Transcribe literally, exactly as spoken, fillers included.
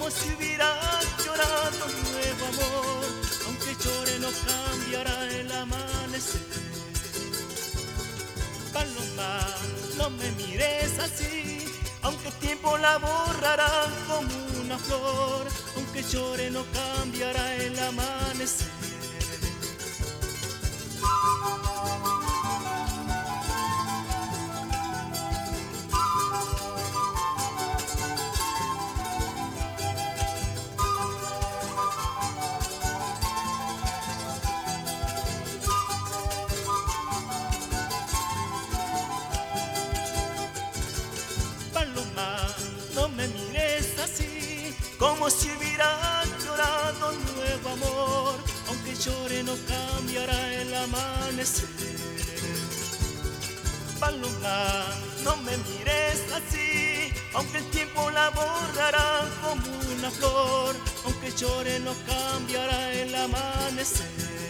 como si hubiera llorado un nuevo amor. Aunque llore no cambiará el amanecer. Paloma, no me mires así, aunque el tiempo la borrará como una flor. Aunque llore no cambiará el amanecer. Paloma, no me mires así, como si hubiera llorado un nuevo amor. Aunque llore no cambiará el amanecer. Paloma, no me mires así, aunque el tiempo la borrará como una flor. Aunque llore no cambiará el amanecer.